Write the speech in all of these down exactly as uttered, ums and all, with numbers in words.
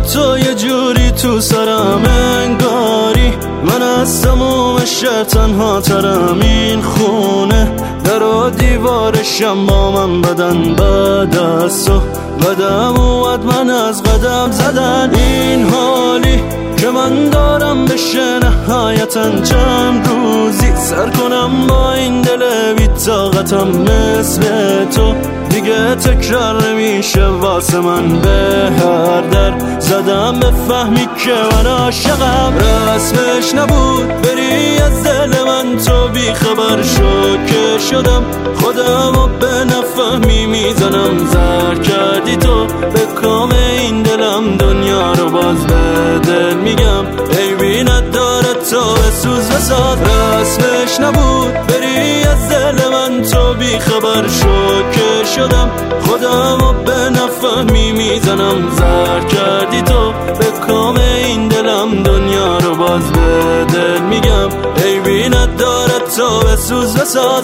تو یه جوری تو سرم انگاری من از تموم شهر تنها ترم. این خونه در و دیوارشم با من بدن بعد از تو قدم اومد من از قدم زدن. این حالی که من دارم بشه نهایتا چند روزی سر کنم با این دل بی طاقتم مثل تو دیگه تکرار نمیشه واسه من. به هر در زدم بفهمی که من عاشقم. رسمش نبود بری از دل من تو بی خبر شو که شدم خودم و به نفهمی میزنم. زر کردی تو به کام این دلم دنیا رو باز به دل میگم عیبی نداره تو بسوز بساز. رسمش نبود بری از دل من تو بی خبر شو که شدم خودم و به نفهمی میزنم. زر کردی تو به کام این دلم دنیا رو باز به دل میگم عیبی نداره تو بسوز بساز.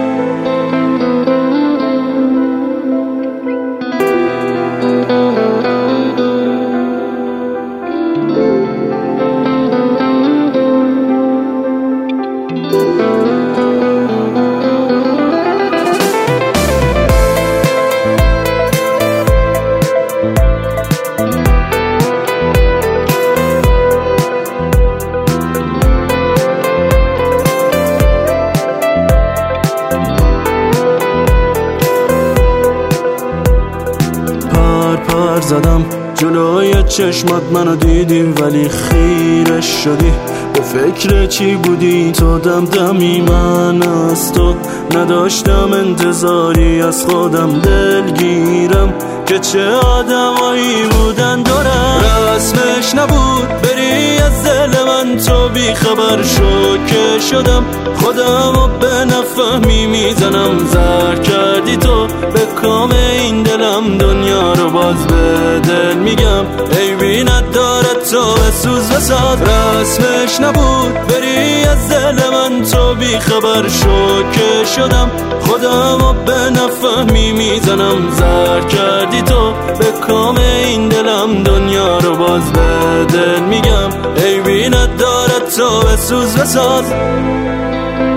پر زدم جلوی چشمات منو دیدی ولی خیرش شدی. به فکر چی بودی تو دمدمی من از تو نداشتم انتظاری از خودم دلگیرم که چه آدمایی بودن دورم. رسمش نبود بری از دل من تو بی خبر شو که شدم خودم و به نفهمی میزنم. زر کردی تو به کام این دلم دنیا رو باز به دل میگم عیبی نداره تو بسوز بساز. رسمش نبود بری از دل من تو بی خبر شو که شدم خودم و به نفهمی میزنم. زر کردی تو به کام این دلم دنیا رو باز به دل میگم عیبی نداره تو بسوز بساز.